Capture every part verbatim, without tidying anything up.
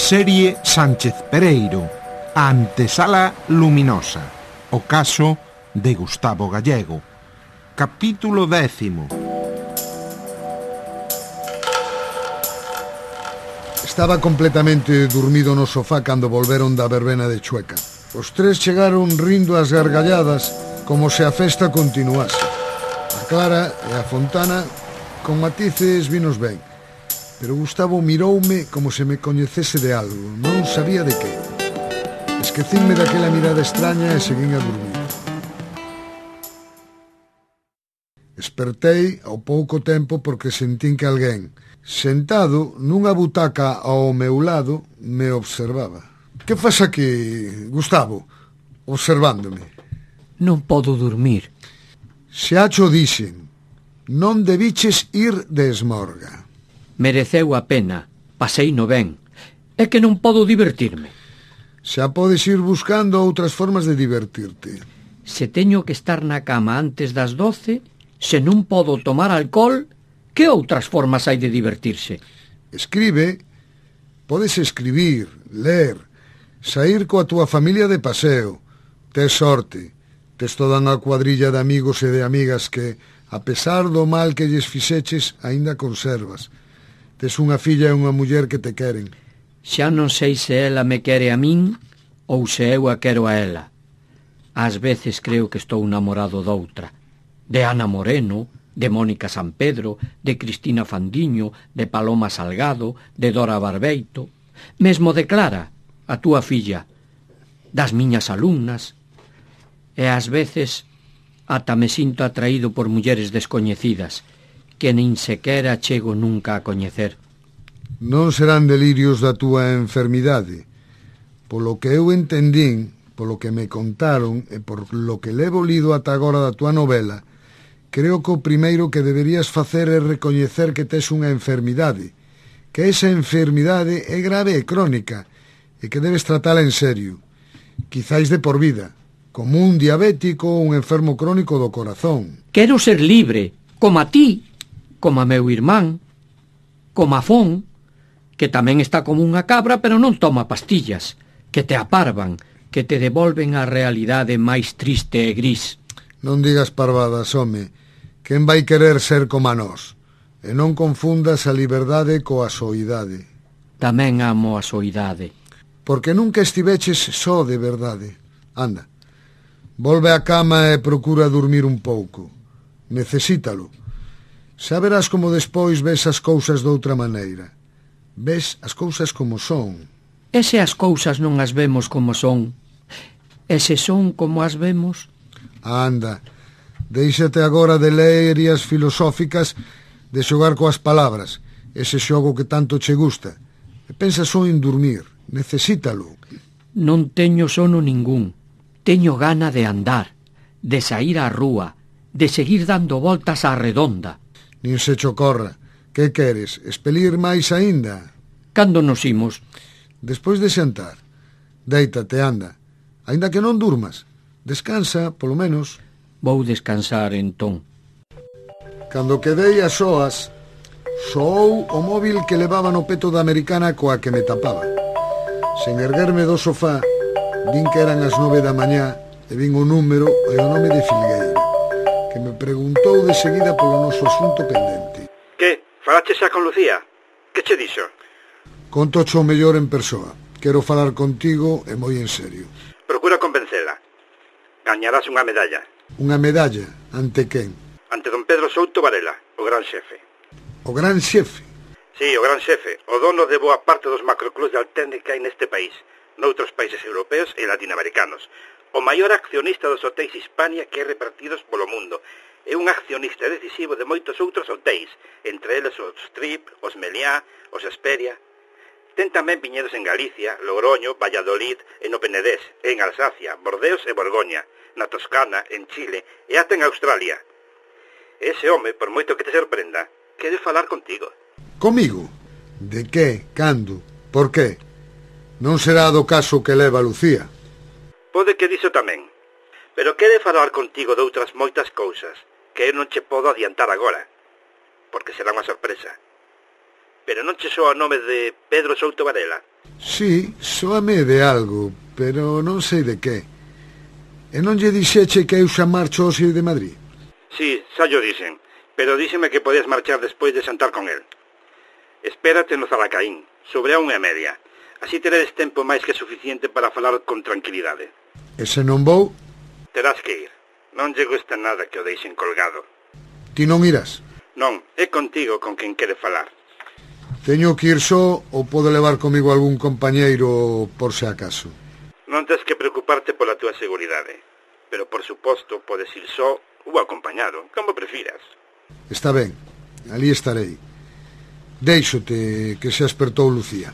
Serie Sánchez Pereiro, a antesala luminosa, o caso de Gustavo Gallego. Capítulo décimo. Estaba completamente dormido no sofá cando volveron da verbena de Chueca. Os tres chegaron rindo as gargalladas como se a festa continuase. A Clara e a Fontana con matices vinos ben, pero Gustavo miroume como se me coñecese de algo, non sabía de que. Esquecínme daquela mirada extraña e seguín a dormir. Espertei ao pouco tempo porque sentín que alguén, sentado nunha butaca ao meu lado, me observaba. Que fas aquí, Gustavo, observándome? Non podo dormir. Xa cho dixen, non debiches ir de esmorga. Mereceu a pena, pasei no ben. É que non podo divertirme. Xa podes ir buscando outras formas de divertirte. Se teño que estar na cama antes das doce, se non podo tomar alcohol, que outras formas hai de divertirse? Escribe, podes escribir, ler, saír coa túa familia de paseo. Tes sorte, tes toda unha cuadrilla de amigos e de amigas que, a pesar do mal que lles fixeches, aínda conservas. Tes unha filla e unha muller que te queren. Xa non sei se ela me quere a min ou se eu a quero a ela. Ás veces creo que estou namorado doutra. De Ana Moreno, de Mónica San Pedro, de Cristina Fandiño, de Paloma Salgado, de Dora Barbeito, mesmo de Clara, a túa filla, das miñas alumnas. E ás veces ata me sinto atraído por mulleres descoñecidas, que nin sequera chego nunca a coñecer. Non serán delirios da túa enfermidade. Polo que eu entendín, polo que me contaron e por lo que levo lido ata agora da túa novela, creo que o primeiro que deberías facer é recoñecer que tes unha enfermidade, que esa enfermidade é grave e crónica, e que debes tratala en serio, quizáis de por vida, como un diabético ou un enfermo crónico do corazón. Quero ser libre, como a ti, como a meu irmán, como a Fon, que tamén está como unha cabra, pero non toma pastillas, que te aparvan, que te devolven a realidade máis triste e gris. Non digas parvadas, home. Quen vai querer ser como a nós? E non confundas a liberdade coa soidade. Tamén amo a soidade. Porque nunca estiveches só de verdade. Anda, volve á cama e procura dormir un pouco. Necesítalo. Xa verás como despois ves as cousas doutra maneira. Ves as cousas como son. E se as cousas non as vemos como son? E se son como as vemos? Anda, déixate agora de leerias filosóficas, de xogar coas palabras, ese xogo que tanto che gusta. E pensa só en dormir. Necesítalo. Non teño sono ningún. Teño gana de andar, de saír á rúa, de seguir dando voltas á redonda. Nin se cho corra. Que queres? Expelir máis aínda? Cando nos imos? Despois de xantar. Déitate, anda. Aínda que non durmas. Descansa, polo menos. Vou descansar, entón. Cando quedei a soas, soou o móvil que levaba no peto da americana coa que me tapaba. Sen erguerme do sofá, din que eran as nove da mañá e vin o número e o nome de Filgueira, que me preguntou de seguida polo noso asunto pendente. Que? Falache xa con Lucía? Que che dixo? Conto cho mellor en persoa. Quero falar contigo e moi en serio. Procura convencela. Gañarás unha medalla. Unha medalla? Ante quen? Ante don Pedro Souto Varela, o gran xefe. O gran xefe? Sí, o gran xefe, o dono de boa parte dos macroclubs de alténde que hai neste país, noutros países europeos e latinoamericanos. O maior accionista dos hotéis Hispania que hai repartidos polo mundo. É un accionista decisivo de moitos outros hotéis, entre eles os Strip, os Meliá, os Esperia. Ten tamén viñedos en Galicia, Logroño, Valladolid, e no Penedés, en Alsacia, Bordeos e Borgoña, na Toscana, en Chile e ata en Australia. Ese home, por moito que te sorprenda, quere falar contigo. Comigo? De que? Cando? Por que? Non será do caso que leva Lucía. Pode que diso tamén, pero quere falar contigo de outras moitas cousas que eu non che podo adiantar agora, porque será unha sorpresa. Pero non che soa o nome de Pedro Souto Varela? Sí, soame de algo, pero non sei de que. E non lle dixeche que eu xa marcho ao de Madrid? Sí, xa yo dixen, pero díxeme que podías marchar despois de xantar con el. Espérate no Zalacaín, sobre a unha e media. Así teredes tempo máis que suficiente para falar con tranquilidade. E se non vou? Terás que ir. Non lle gusta nada que o deixen colgado. Ti non irás? Non, é contigo con quen quere falar. Teño que ir só ou podo levar comigo algún compañeiro por se acaso? Non tens que preocuparte pola túa seguridade. Pero, por suposto, podes ir só ou acompañado, como prefiras. Está ben, ali estarei. Déixote que se espertou Lucía.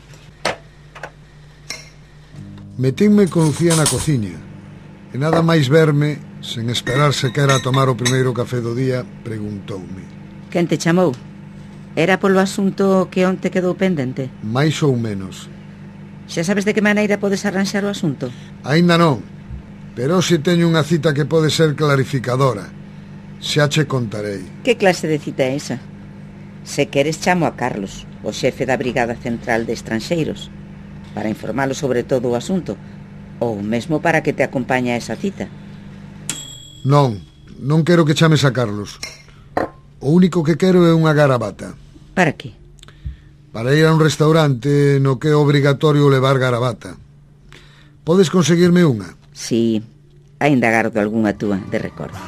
Metinme con Lucía na cociña e nada máis verme, sen esperar sequera a tomar o primeiro café do día, preguntoume: Quen te chamou? Era polo asunto que onte quedou pendente? Mais ou menos. Xa sabes de que maneira podes arranxar o asunto? Aínda non, pero se teño unha cita que pode ser clarificadora. Xa che contarei. Que clase de cita é esa? Se queres chamo a Carlos, o xefe da Brigada Central de Estranxeiros, para informalo sobre todo o asunto, ou mesmo para que te acompañe a esa cita. Non, non quero que chames a Carlos. O único que quero é unha garabata. Para que? Para ir a un restaurante no que é obrigatorio levar garabata. Podes conseguirme unha? Sí, aínda gardo algunha túa de recordo.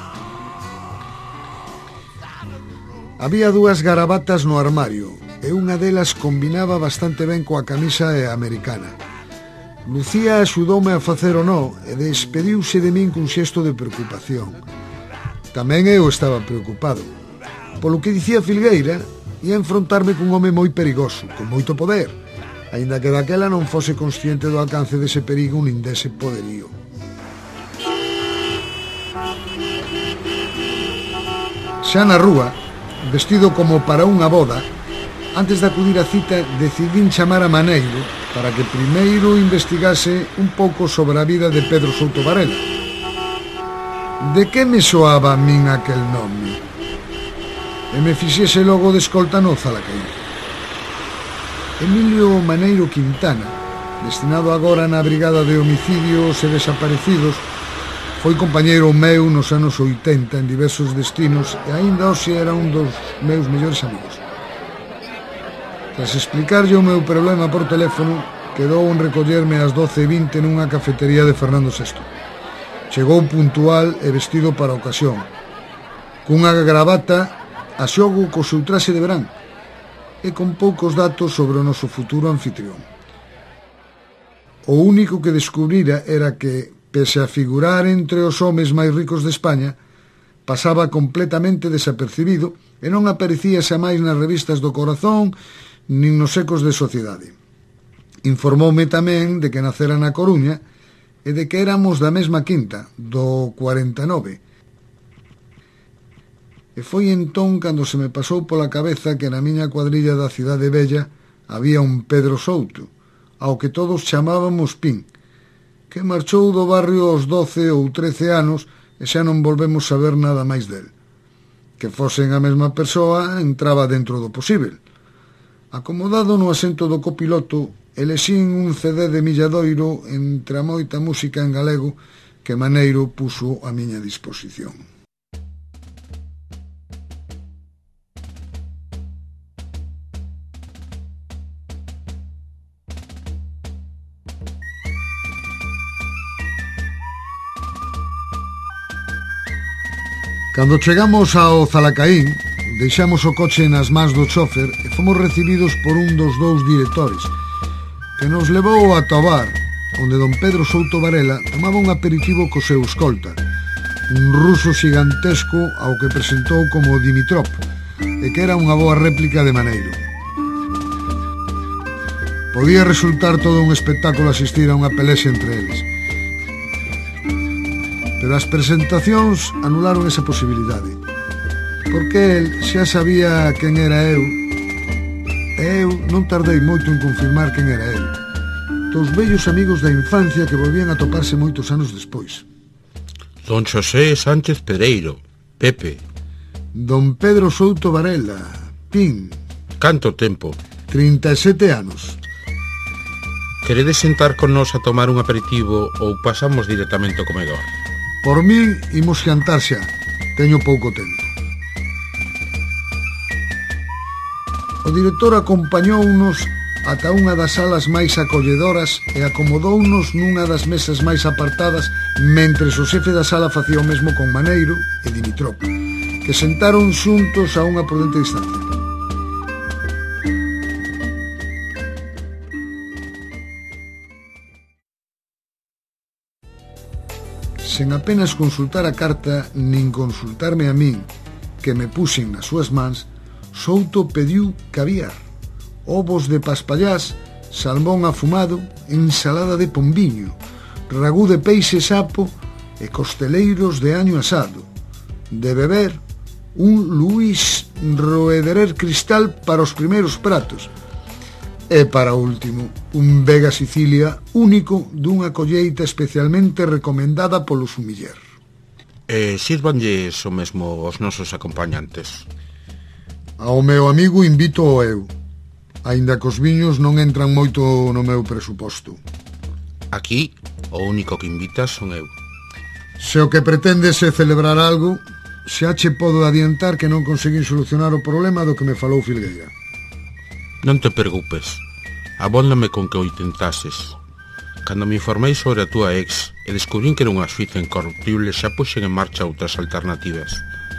Había dúas garabatas no armario e unha delas combinaba bastante ben coa camisa e americana. Lucía axudoume a facer o no e despediuse de min cun xesto de preocupación. Tamén eu estaba preocupado. Polo que dicía Filgueira, ia enfrontarme cun home moi perigoso, con moito poder, aínda que daquela non fose consciente do alcance dese perigo nin dese poderío. Xa na rúa, vestido como para unha boda, antes de acudir á cita decidín chamar a Maneiro para que primeiro investigase un pouco sobre a vida de Pedro Souto Varela. De que me soaba a min aquel nome? E me fixese logo de escolta no Zalacaín. Emilio Maneiro Quintana, destinado agora na Brigada de Homicidios e Desaparecidos, foi compañeiro meu nos anos oitenta en diversos destinos e aínda hoxe era un dos meus mellores amigos. Tras explicarlle o meu problema por teléfono, quedou en recollerme ás doce e vinte nunha cafetería de Fernando sexto. Chegou puntual e vestido para a ocasión, cunha gravata a xogo co seu traxe de verán e con poucos datos sobre o noso futuro anfitrión. O único que descubrira era que, pese a figurar entre os homes máis ricos de España, pasaba completamente desapercibido e non aparecía xa máis nas revistas do Corazón nin nos ecos de Sociedade. Informoume tamén de que nacera na Coruña e de que éramos da mesma quinta, do cuarenta e nove. E foi entón cando se me pasou pola cabeza que na miña cuadrilla da Cidade Bella había un Pedro Souto, ao que todos chamábamos Pin, que marchou do barrio aos doce ou trece anos e xa non volvemos saber nada máis del. Que fosen a mesma persoa entraba dentro do posíbel. Acomodado no asento do copiloto, elexín un C D de Milladoiro entre a moita música en galego que Maneiro puso a miña disposición. Cando chegamos ao Zalacaín, deixamos o coche nas mans do chofer e fomos recibidos por un dos dous directores, que nos levou a Tobar, onde don Pedro Souto Varela tomaba un aperitivo co seu escolta, un ruso xigantesco ao que presentou como Dimitrov, e que era unha boa réplica de Maneiro. Podía resultar todo un espectáculo asistir a unha pelexa entre eles, pero as presentacións anularon esa posibilidade, porque el xa sabía quen era eu, e eu non tardei moito en confirmar quen era el, dos vellos amigos da infancia que volvían a toparse moitos anos despois. Don Xosé Sánchez Pereiro, Pepe. Don Pedro Souto Varela, Pin. Canto tempo? trinta e sete anos. Queredes sentar con nós a tomar un aperitivo ou pasamos directamente ao comedor? Por min, imos xantar xa. Teño pouco tempo. O director acompañounos ata unha das salas máis acolledoras e acomodounos nunha das mesas máis apartadas, mentres o xefe da sala facía o mesmo con Maneiro e Dimitrov, que sentaron xuntos a unha prudente distancia. Sen apenas consultar a carta, nin consultarme a min, que me puxen nas súas mans, Souto pediu caviar, ovos de paspallás, salmón afumado, ensalada de pombiño, ragú de peixe sapo e costeleiros de año asado. De beber, un Luís Roederer Cristal para os primeiros pratos. E para o último, un Vega Sicilia único dunha colleita especialmente recomendada polo sumiller. E sirvanlles o mesmo os nosos acompañantes. Ao meu amigo invito o eu, aínda que os viños non entran moito no meu presuposto. Aquí, o único que invitas son eu. Se o que pretendes é celebrar algo, xa che podo adiantar que non conseguín solucionar o problema do que me falou Filgueira. Non te preocupes, abóndame con que o intentases. Cando me informei sobre a túa ex e descubrín que era unha suiza incorruptible, xa puxen en marcha outras alternativas.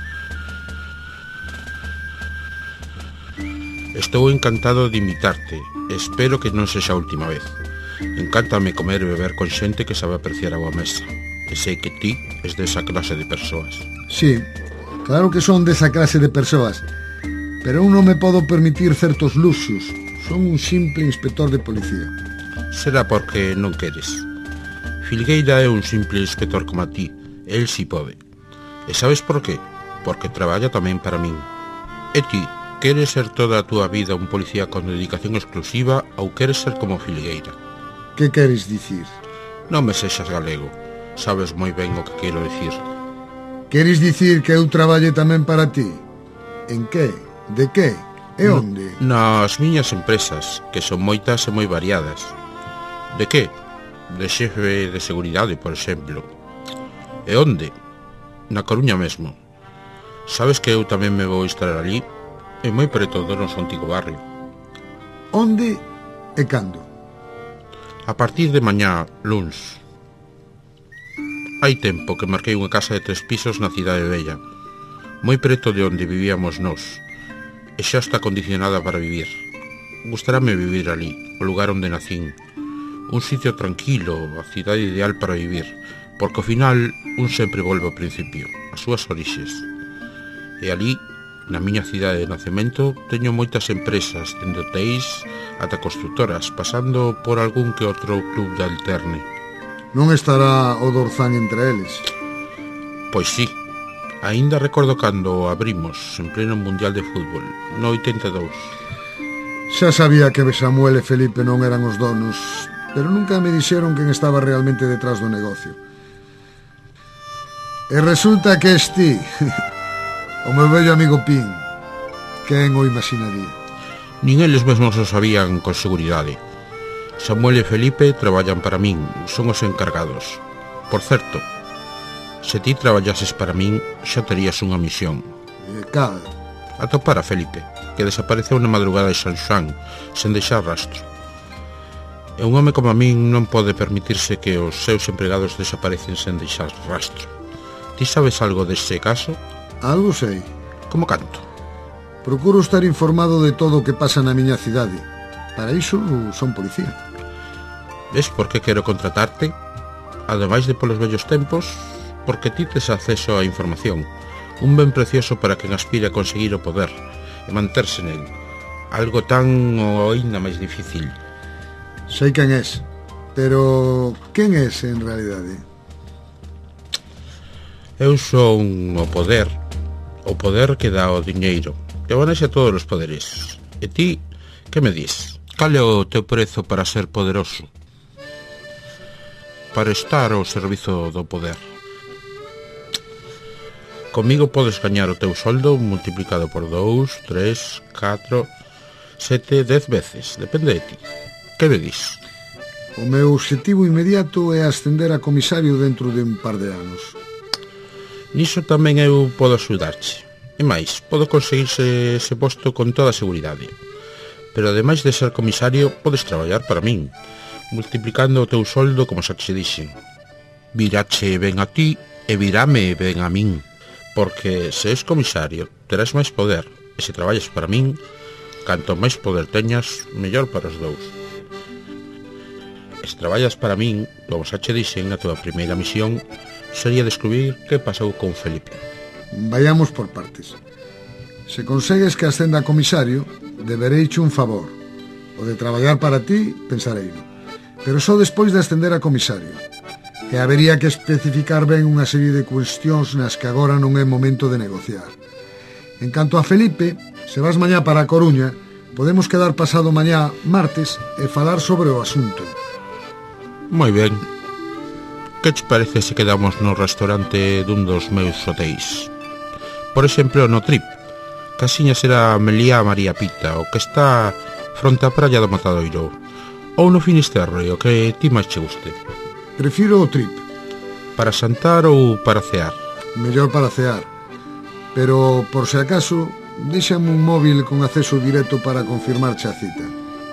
Estou encantado de invitarte. Espero que non sexa a última vez. Encántame comer e beber con xente que sabe apreciar a boa mesa. E sei que ti és desa clase de persoas. Sí, claro que son desa clase de persoas, pero eu non me podo permitir certos luxos. Son un simple inspector de policía. Será porque non queres. Filgueira é un simple inspector como a ti. El si pode. E sabes por qué? Porque traballa tamén para min. E ti? Queres ser toda a túa vida un policía con dedicación exclusiva ou queres ser como Filgueira? Que queres dicir? Non me sexas galego. Sabes moi ben o que quero dicir. Queres dicir que eu traballe tamén para ti? En que? De que? E onde? Nas miñas empresas, que son moitas e moi variadas. De que? De xefe de seguridade, por exemplo. E onde? Na Coruña mesmo. Sabes que eu tamén me vou instalar ali? É moi preto do noso antigo barrio. Onde e cando? A partir de mañá, luns. Hai tempo que marquei unha casa de tres pisos na Cidade Vella, moi preto de onde vivíamos nós, e xa está condicionada para vivir. Gustaráme vivir ali, o lugar onde nacín. Un sitio tranquilo, a cidade ideal para vivir, porque ao final un sempre volve ao principio, ás súas orixes. E ali, na miña cidade de nacemento, teño moitas empresas, dende hotéis ata constructoras, pasando por algún que outro club de alterne. Non estará o Dorzán entre eles? Pois sí. Aínda recordo cando abrimos, en pleno Mundial de Fútbol, no oitenta e dous. Xa sabía que Samuel e Felipe non eran os donos, pero nunca me dixeron quen estaba realmente detrás do negocio. E resulta que este... o meu vello amigo Pin, quen o imaginaría? Nin eles mesmos o sabían con seguridade. Samuel e Felipe traballan para min, son os encargados. Por certo, se ti traballases para min, xa terías unha misión. E cal? Atopar a Felipe, que desapareceu na madrugada de San Xoán, sen deixar rastro. E un home como a min non pode permitirse que os seus empregados desaparecen sen deixar rastro. Ti sabes algo dese caso? Algo sei. Como canto? Procuro estar informado de todo o que pasa na miña cidade. Para iso son policía. Ves por que quero contratarte? Ademais de polos vellos tempos, porque ti tes acceso á información, un ben precioso para quen aspire a conseguir o poder e manterse nel, algo tan ou aínda máis difícil. Sei quen és, pero quen és en realidade? Eu son o poder, o poder que dá o diñeiro, que manexa todos os poderes. E ti, que me dis? Cal é o teu prezo para ser poderoso? Para estar ao servizo do poder. Comigo podes gañar o teu soldo multiplicado por dous, tres, catro, sete, dez veces, depende de ti. Que me dis? O meu obxectivo inmediato é ascender a comisario dentro de un par de anos. Niso tamén eu podo axudarche. E máis, podo conseguirse ese posto con toda a seguridade. Pero ademais de ser comisario, podes traballar para min, multiplicando o teu soldo como xa che dixen. Virache ben a ti e virame ben a min, porque se és comisario terás máis poder, e se traballas para min, canto máis poder teñas, mellor para os dous. E se traballas para min, como xa che dixen, a tua primeira misión sería descubrir que pasou con Felipe. Vayamos por partes. Se consegues que ascenda a comisario, debereiche un favor. O de traballar para ti, pensareino. Pero só despois de ascender a comisario. E habería que especificar ben unha serie de cuestións nas que agora non é momento de negociar. En canto a Felipe, se vas mañá para a Coruña, podemos quedar pasado mañá, martes, e falar sobre o asunto. Moi ben. Que te parece se quedamos no restaurante dun dos meus hotéis? Por exemplo, no Trip. Casiña será Meliá María Pita, o que está fronte á praia do Matadoiro. Ou no Finisterre, o que ti máis che guste. Prefiro o Trip. Para xantar ou para cear? Mellor para cear. Pero, por se acaso, deixame un móvil con acceso directo para confirmarche a cita.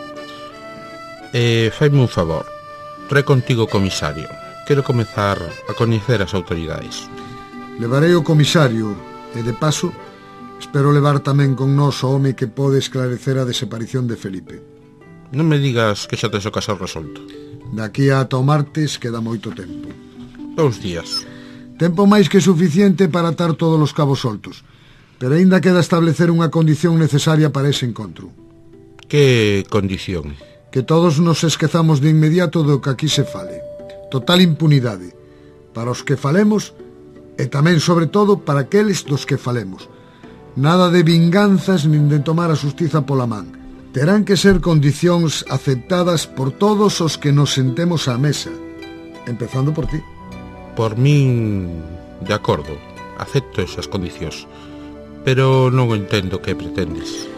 E faime un favor. Trae contigo o comisario. Quero comezar a coñecer as autoridades. Levarei o comisario e, de paso, espero levar tamén con nós o home que pode esclarecer a desaparición de Felipe. Non me digas que xa tes o caso resolto. Daqui a ata o martes queda moito tempo. Dous días. Tempo máis que suficiente para atar todos os cabos soltos, pero aínda queda establecer unha condición necesaria para ese encontro. Que condición? Que todos nos esquezamos de inmediato do que aquí se fale. Total impunidade para os que falemos e tamén, sobre todo, para aqueles dos que falemos. Nada de vinganzas nin de tomar a xustiza pola man. Terán que ser condicións aceptadas por todos os que nos sentemos á mesa, empezando por ti. Por min, de acordo, acepto esas condicións, pero non entendo que pretendes.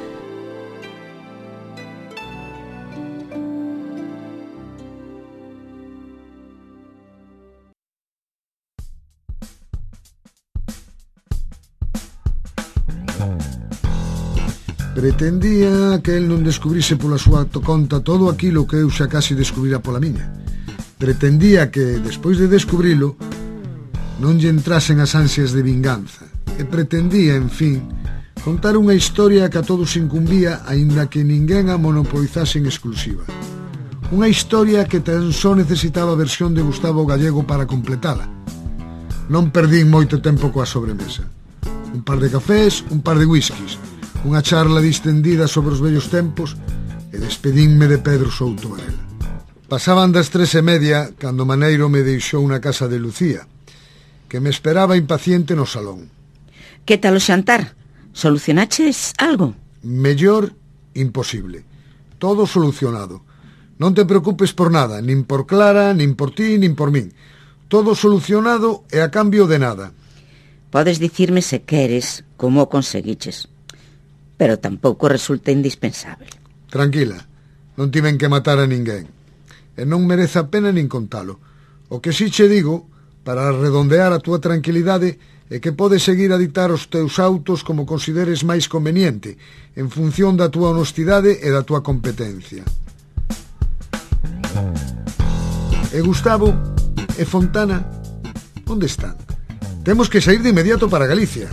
Pretendía que el non descubrise pola súa conta todo aquilo que eu xa casi descubrira pola miña. Pretendía que, despois de descubrilo, non lle entrasen as ansias de vinganza. E pretendía, en fin, contar unha historia que a todos incumbía, aínda que ninguén a monopolizase en exclusiva. Unha historia que tan só necesitaba a versión de Gustavo Gallego para completala. Non perdín moito tempo coa sobremesa. Un par de cafés, un par de whiskies, unha charla distendida sobre os vellos tempos e despedínme de Pedro Souto Varela. Pasaban das tres e media cando Maneiro me deixou na casa de Lucía, que me esperaba impaciente no salón. Que tal o xantar? Solucionaches algo? Mellor imposible. Todo solucionado. Non te preocupes por nada, nin por Clara, nin por ti, nin por min. Todo solucionado e a cambio de nada. Podes dicirme se queres como o conseguiches, pero tampouco resulta indispensable. Tranquila, non tiven que matar a ninguén, e non merece a pena nin contalo. O que si che digo, para redondear a túa tranquilidade, é que podes seguir a ditar os teus autos como consideres máis conveniente, en función da túa honestidade e da túa competencia. E Gustavo e Fontana, onde están? Temos que sair de inmediato para Galicia.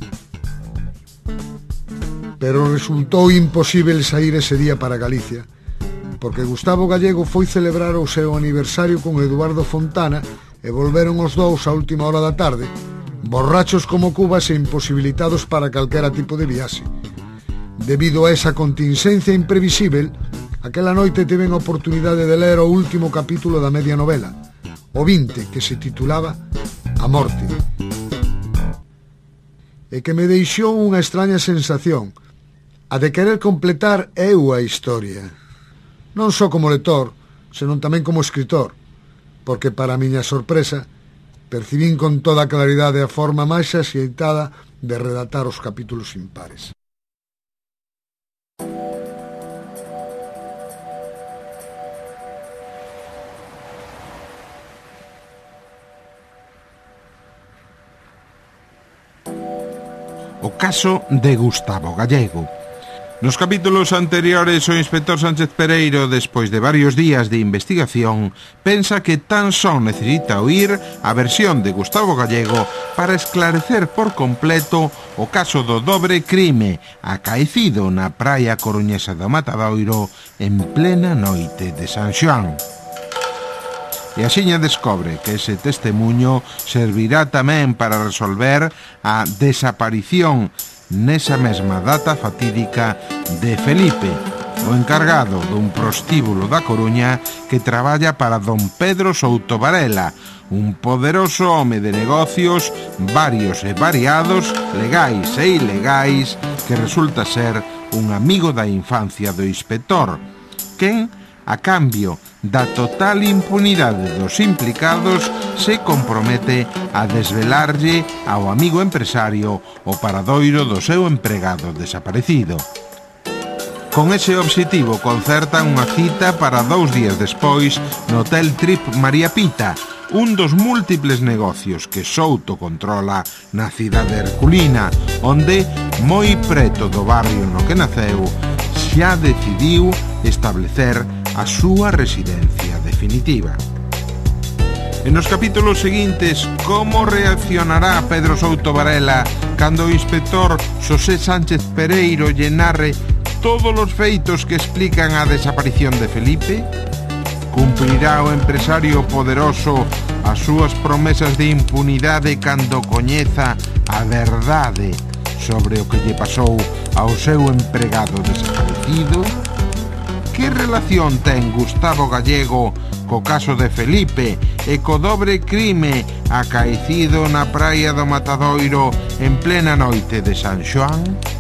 Pero resultou imposible sair ese día para Galicia, porque Gustavo Gallego foi celebrar o seu aniversario con Eduardo Fontana e volveron os dous a última hora da tarde, borrachos como cubas e imposibilitados para calquera tipo de viaxe. Debido a esa contingencia imprevisible, aquela noite tiven a oportunidade de ler o último capítulo da media novela, o vinte, que se titulaba A Morte, e que me deixou unha extraña sensación, a de querer completar eu a historia, non só como lector, senón tamén como escritor, porque, para a miña sorpresa, percibín con toda claridade a forma máis axeitada de redactar os capítulos impares. o caso de Gustavo Gallego. Nos capítulos anteriores, o inspector Sánchez Pereiro, despois de varios días de investigación, pensa que tan só necesita oír a versión de Gustavo Gallego para esclarecer por completo o caso do dobre crime acaecido na praia coruñesa do Matadoiro en plena noite de San Xoán. E axiña descobre que ese testemunho servirá tamén para resolver a desaparición nesa mesma data fatídica de Felipe, o encargado dun prostíbulo da Coruña que traballa para don Pedro Souto Varela, un poderoso home de negocios varios e variados, legais e ilegais, que resulta ser un amigo da infancia do inspector, quen, a cambio da total impunidade dos implicados, se compromete a desvelarlle ao amigo empresario o paradoiro do seu empregado desaparecido. Con ese obxectivo concertan unha cita para dous días despois no Hotel Trip María Pita, un dos múltiples negocios que Souto controla na cidade herculina, onde, moi preto do barrio no que naceu, xa decidiu establecer a súa residencia definitiva. En os capítulos seguintes, como reaccionará Pedro Souto Varela cando o inspector Xosé Sánchez Pereiro lle narre todos os feitos que explican a desaparición de Felipe? Cumprirá o empresario poderoso as súas promesas de impunidade cando coñeza a verdade sobre o que lle pasou ao seu empregado desaparecido? Que relación ten Gustavo Gallego co caso de Felipe e co dobre crime acaecido na praia do Matadoiro en plena noite de San Xoán?